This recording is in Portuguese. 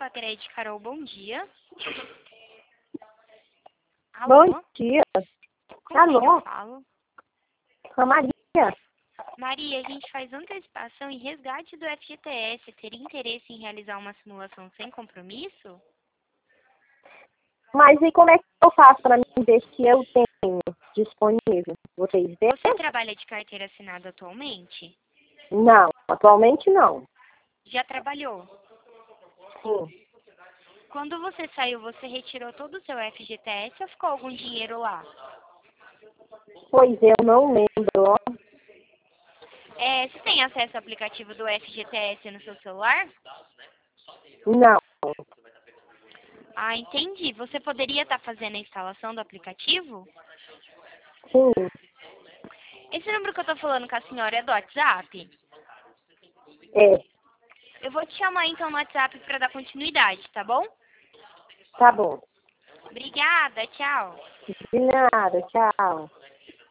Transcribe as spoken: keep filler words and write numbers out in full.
falar com a Rede Carol, bom dia. Alô? Bom dia. Com Alô? quem eu falo? Com a Maria. Maria, a gente faz antecipação e resgate do F G T S. Teria interesse em realizar uma simulação sem compromisso? Mas e como é que eu faço para me ver se eu tenho disponível? Vocês veem? Você trabalha de carteira assinada atualmente? Não, atualmente não. Já trabalhou? Sim. Quando você saiu, você retirou todo o seu F G T S ou ficou algum dinheiro lá? Pois eu não lembro. ó. É, você tem acesso ao aplicativo do F G T S no seu celular? Não. Ah, entendi. Você poderia estar fazendo a instalação do aplicativo? Sim. Esse número que eu tô falando com a senhora é do WhatsApp? É. Eu vou te chamar então no WhatsApp para dar continuidade, tá bom? Tá bom. Obrigada, tchau. De nada. Tchau.